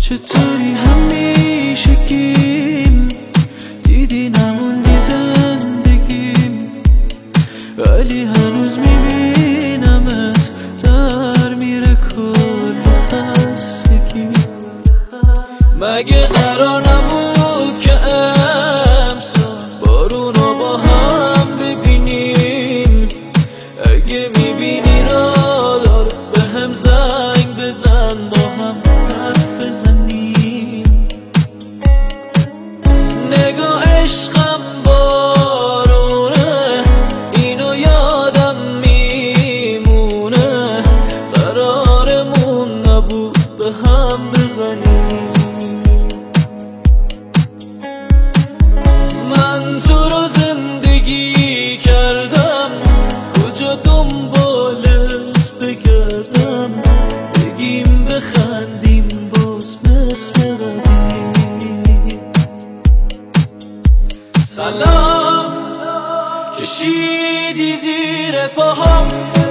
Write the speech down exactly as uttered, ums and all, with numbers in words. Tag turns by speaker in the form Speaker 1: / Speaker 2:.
Speaker 1: چطوری همیشگیم دیدی نموندی زندگیم، ولی هنوز میبینمت در میره کل خستگی. مگه قرار نبود که امسال بارونو با هم ببینیم؟ اگه میبینی را دار به هم زنگ بزن با هم حرف بزنیم. نگاه عشقم بارونه اینو یادم میمونه، قرارمون نبود به هم بزنیم. من تو رو زندگی کردم، کجا دنبالت بگردم؟ بگیم بخندیم باز مثل قدیم. سلام کشیدی زیر پاهم،